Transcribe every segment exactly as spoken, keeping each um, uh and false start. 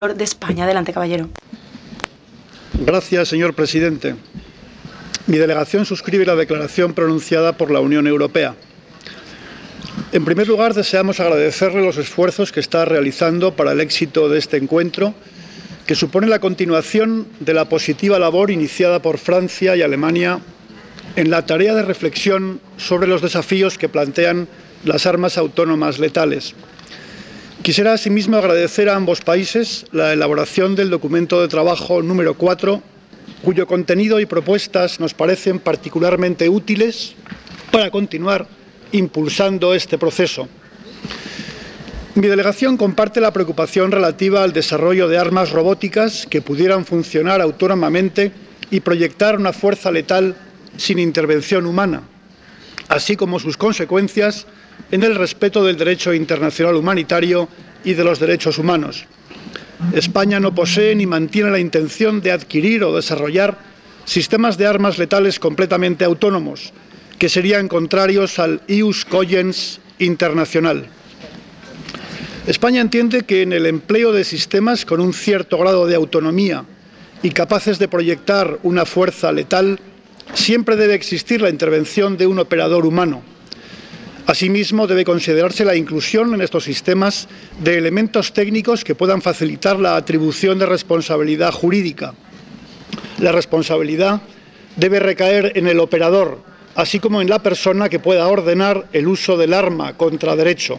de España. Adelante, caballero. Gracias, señor presidente. Mi delegación suscribe la declaración pronunciada por la Unión Europea. En primer lugar, deseamos agradecerle los esfuerzos que está realizando para el éxito de este encuentro, que supone la continuación de la positiva labor iniciada por Francia y Alemania en la tarea de reflexión sobre los desafíos que plantean las armas autónomas letales. Quisiera asimismo agradecer a ambos países la elaboración del documento de trabajo número cuatro, cuyo contenido y propuestas nos parecen particularmente útiles para continuar impulsando este proceso. Mi delegación comparte la preocupación relativa al desarrollo de armas robóticas que pudieran funcionar autónomamente y proyectar una fuerza letal sin intervención humana, así como sus consecuencias en el respeto del derecho internacional humanitario y de los derechos humanos. España no posee ni mantiene la intención de adquirir o desarrollar sistemas de armas letales completamente autónomos, que serían contrarios al ius cogens internacional. España entiende que en el empleo de sistemas con un cierto grado de autonomía y capaces de proyectar una fuerza letal, siempre debe existir la intervención de un operador humano. Asimismo, debe considerarse la inclusión en estos sistemas de elementos técnicos que puedan facilitar la atribución de responsabilidad jurídica. La responsabilidad debe recaer en el operador, así como en la persona que pueda ordenar el uso del arma contra derecho.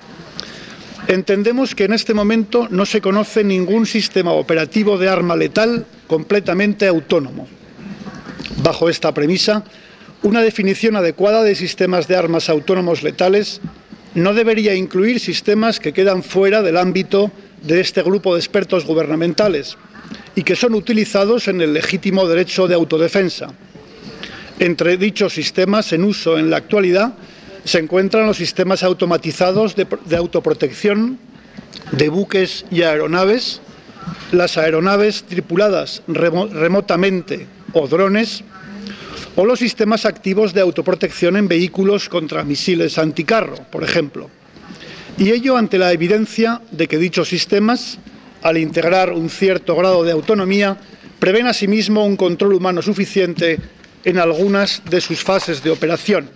Entendemos que en este momento no se conoce ningún sistema operativo de arma letal completamente autónomo. Bajo esta premisa, una definición adecuada de sistemas de armas autónomos letales no debería incluir sistemas que quedan fuera del ámbito de este grupo de expertos gubernamentales y que son utilizados en el legítimo derecho de autodefensa. Entre dichos sistemas en uso en la actualidad se encuentran los sistemas automatizados de, de autoprotección de buques y aeronaves, las aeronaves tripuladas remo- remotamente o drones, o los sistemas activos de autoprotección en vehículos contra misiles anticarro, por ejemplo. Y ello ante la evidencia de que dichos sistemas, al integrar un cierto grado de autonomía, prevén asimismo un control humano suficiente en algunas de sus fases de operación.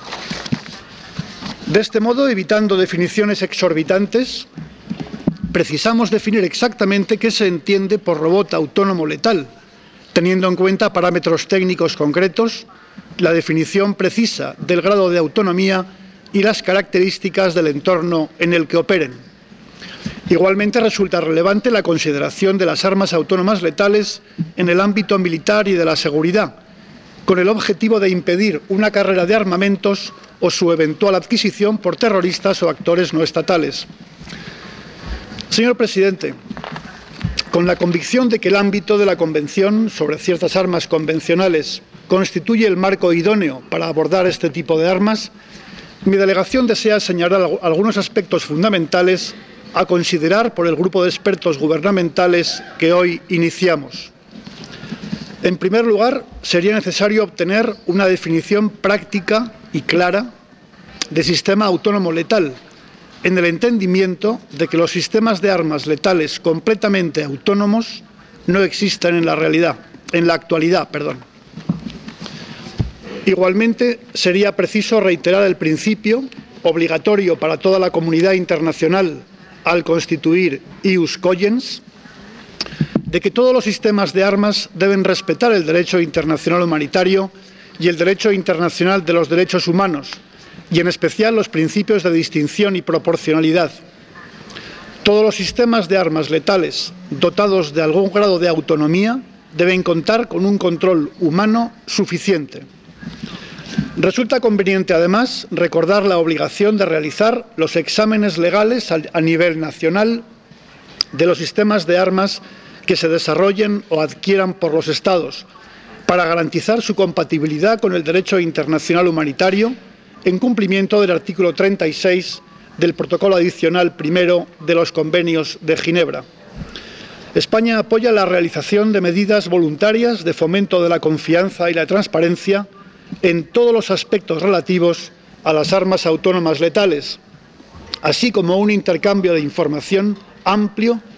De este modo, evitando definiciones exorbitantes, precisamos definir exactamente qué se entiende por robot autónomo letal, teniendo en cuenta parámetros técnicos concretos, la definición precisa del grado de autonomía y las características del entorno en el que operen. Igualmente resulta relevante la consideración de las armas autónomas letales en el ámbito militar y de la seguridad, con el objetivo de impedir una carrera de armamentos o su eventual adquisición por terroristas o actores no estatales. Señor presidente, con la convicción de que el ámbito de la Convención sobre ciertas armas convencionales constituye el marco idóneo para abordar este tipo de armas, mi delegación desea señalar algunos aspectos fundamentales a considerar por el grupo de expertos gubernamentales que hoy iniciamos. En primer lugar, sería necesario obtener una definición práctica y clara de sistema autónomo letal, en el entendimiento de que los sistemas de armas letales completamente autónomos no existen en la realidad, en la actualidad, perdón. Igualmente, sería preciso reiterar el principio, obligatorio para toda la comunidad internacional al constituir ius cogens, de que todos los sistemas de armas deben respetar el derecho internacional humanitario y el derecho internacional de los derechos humanos, y en especial los principios de distinción y proporcionalidad. Todos los sistemas de armas letales dotados de algún grado de autonomía deben contar con un control humano suficiente. Resulta conveniente, además, recordar la obligación de realizar los exámenes legales a nivel nacional de los sistemas de armas que se desarrollen o adquieran por los Estados, para garantizar su compatibilidad con el derecho internacional humanitario, en cumplimiento del artículo treinta y seis del Protocolo Adicional Primero de los Convenios de Ginebra. España apoya la realización de medidas voluntarias de fomento de la confianza y la transparencia en todos los aspectos relativos a las armas autónomas letales, así como un intercambio de información amplio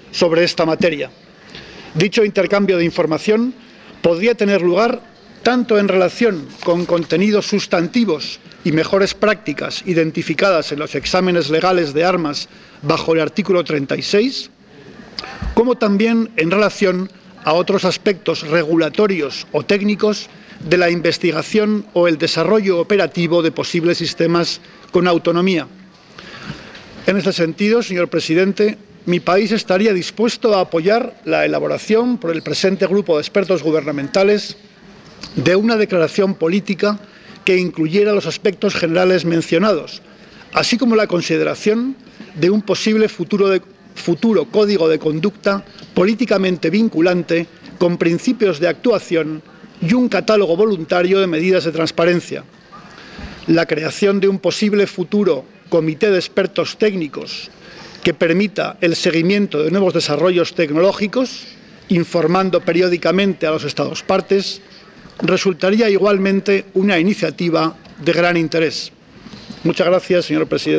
sobre esta materia. Dicho intercambio de información podría tener lugar tanto en relación con contenidos sustantivos y mejores prácticas identificadas en los exámenes legales de armas bajo el artículo treinta y seis, como también en relación a otros aspectos regulatorios o técnicos de la investigación o el desarrollo operativo de posibles sistemas con autonomía. En este sentido, señor presidente, mi país estaría dispuesto a apoyar la elaboración por el presente grupo de expertos gubernamentales de una declaración política que incluyera los aspectos generales mencionados, así como la consideración de un posible futuro, de, futuro código de conducta políticamente vinculante con principios de actuación y un catálogo voluntario de medidas de transparencia. La creación de un posible futuro comité de expertos técnicos que permita el seguimiento de nuevos desarrollos tecnológicos, informando periódicamente a los Estados partes, resultaría igualmente una iniciativa de gran interés. Muchas gracias, señor presidente.